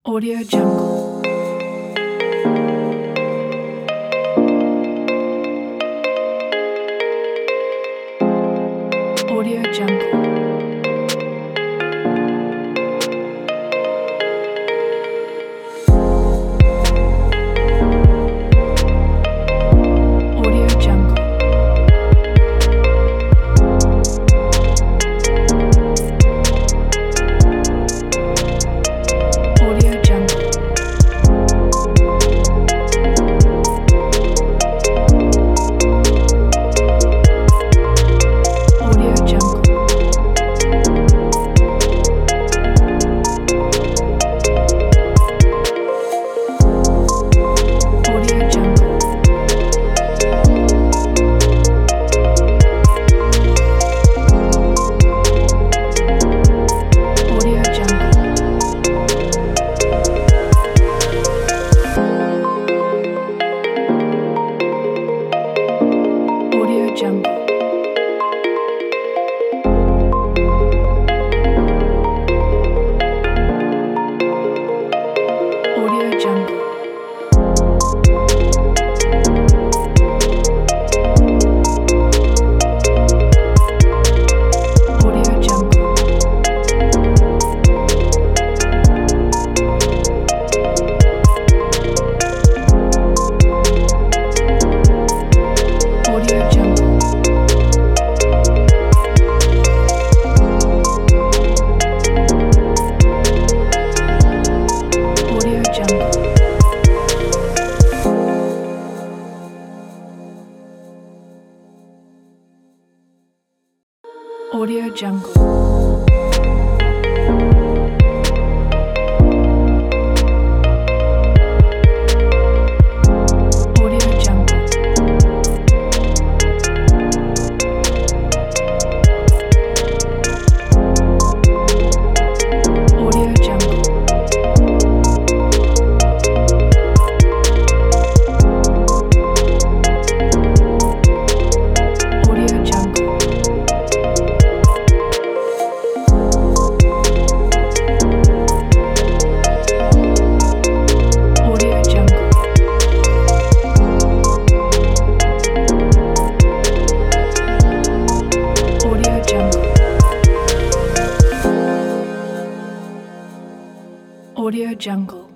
Audio Jungle. Audio Jungle. Audio Jungle. Audio Jungle. Audio Jungle. Audio Jungle. Audio Jungle. Audio Jungle. Audio Jungle. Audio Jungle. Audio Jungle. Audio Jungle. Audio Jungle. Audio Jungle. Audio Jungle. Audio Jungle. Audio Jungle. Audio Jungle. Audio Jungle.